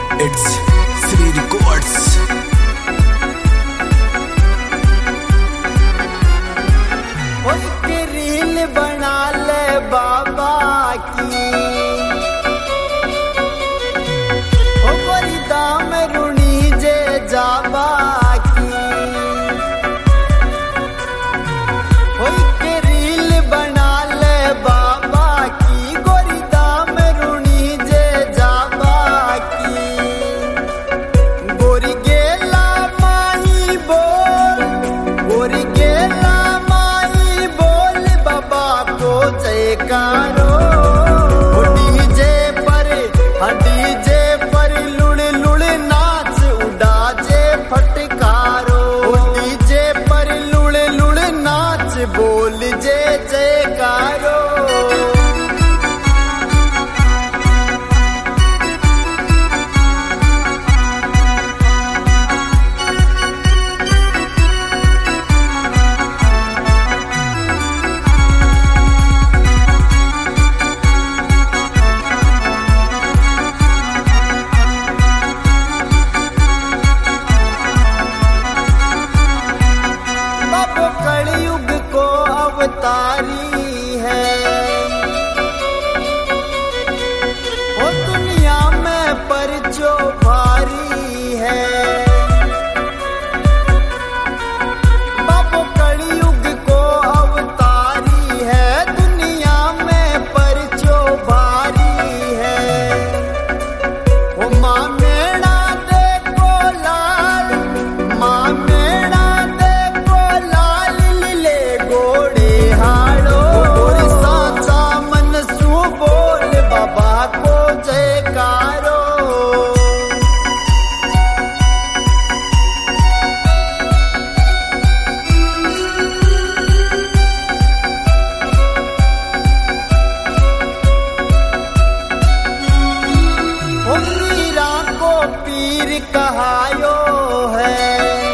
It's Sri Records. उसकी reel बना ले बाबा की, ओ कोई दाम रुणी जे जाबा की। उसकी रील बना ले बाबा की, गोरी दाम रुणी जे जाबा की। गोरी गेला माही बोल, गोरी गेला जयकारो डीजे पर लुड़ लुड़ नाच उड़ा जे फटकारो। डीजे पर लुड़ लुड़ नाच बोल जे जयकारो। कलयुग को अवतारी है, वो दुनिया में परचो भारी है। बाबो कलयुग को अवतारी है, दुनिया में परचो भारी है। वो माँ मेरा देखो लाल, माँ मेरा बाबा को जयकारो। मीरा को पीर कहायो है,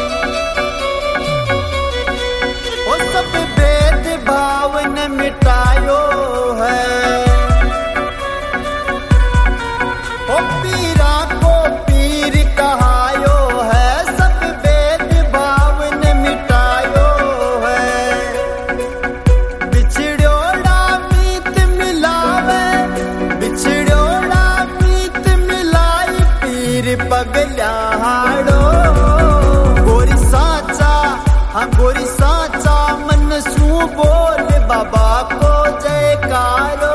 वो सब भेद भाव न मिटायो है। पीरा को पीर कहायो है, सब भेद भाव ने मिटायो है। बिछड़ोड़ा मीत मिलावे, बिछड़ोड़ा मीत मिलाई पीर पगला हाड़ो। गोरी साचा, हाँ गोरी साचा मन सू बोल बाबा को जयकारो।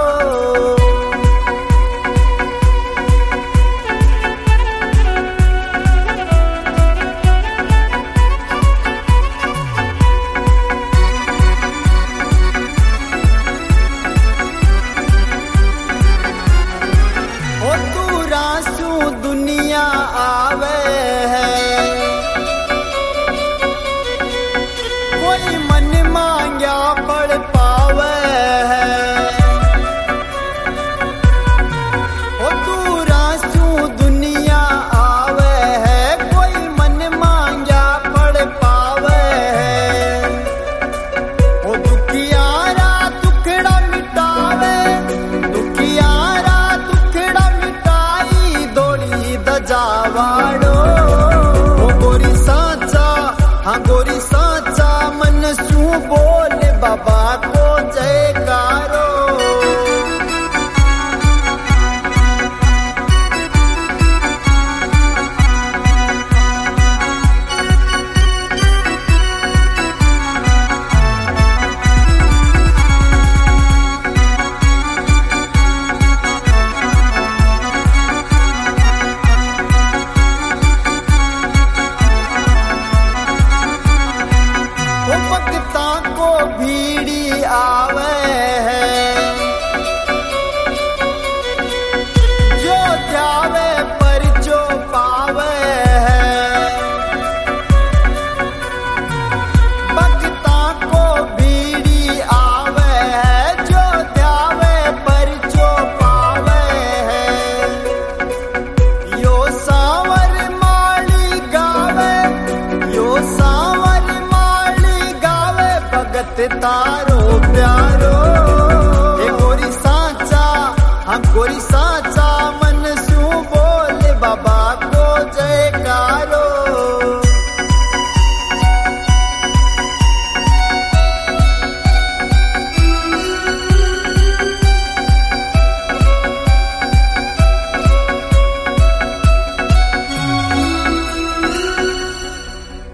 दुनिया आवे है, कोई मन मांग्या पड़ पावे है। ओ दूरा सू दुनिया आवे है, कोई मन मांग्या पड़ पावे है। ओ दुखियारा दुखड़ा मिटावे, दुखियारा दुखड़ा मिटाई दौड़ी दजावाड़ो। ओ गोरी साचा, हाँ गोरी साचा मन सू बोल बाबा को जयकारो। भक्ता को भीड़ी आवे है, जो जावे परचो पावे है। भक्ता को भीड़ी आवे है, जो जावे परचो पावे है। यो सावर माली गावे, यो सावर भगत तारो प्यार।